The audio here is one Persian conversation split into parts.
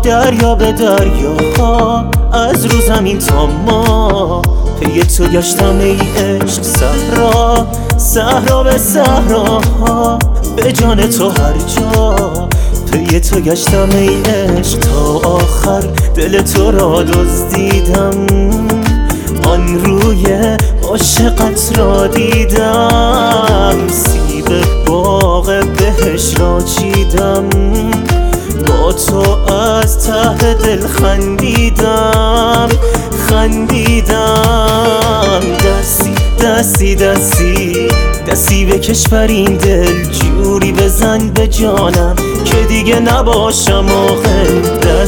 دریا به دریاها، از رو زمین تا ما پی تو گشتم ای عشق. صحرا صحرا به صحراها، به جان تو هر جا پی تو گشتم ای عشق. تا آخر دل تو را دزدیدم، آن روی عاشقت را دیدم. سیب باغ بهش را چیدم، با تو از ته دل خندیدم. دستی دستی بکش بر این دل، جوری بزن به جانم که دیگه نباشم آخر.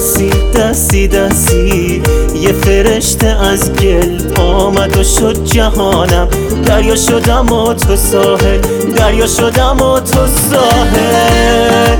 دستی یه فرشته از گل آمد و شد جهانم. دریا شدم و تو ساحل، دریا شدم و تو ساحل.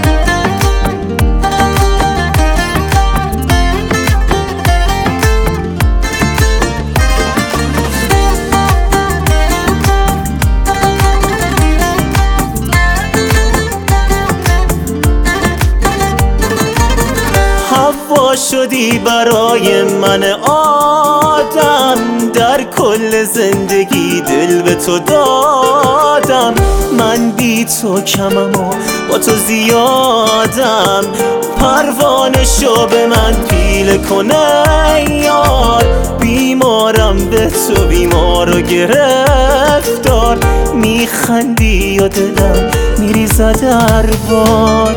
هوا شدی برای من آدم، در کل زندگی دل به تو دادم. من بی تو کمم و با تو زیادم، پروانه شو به من پیله کنه یار. بیمارم به تو بیمار و گرفتار، میخندی و دلم میریزد در باد.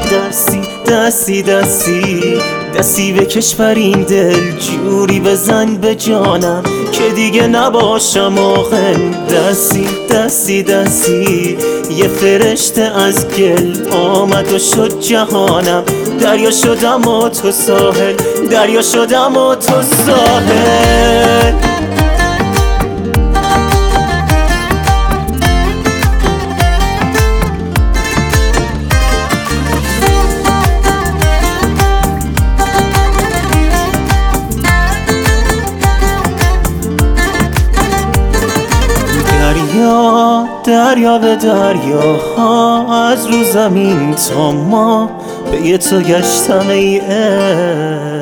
دستی بکش بر این دل، جوری بزن به جانم که دیگه نباشم آخر. دستی یه فرشته از گل آمد و شد جهانم. دریا شدم و تو ساحل، دریا شدم و تو ساحل. دریا به دریاها، از رو زمین تا ما پی تو گشتم ای عشق.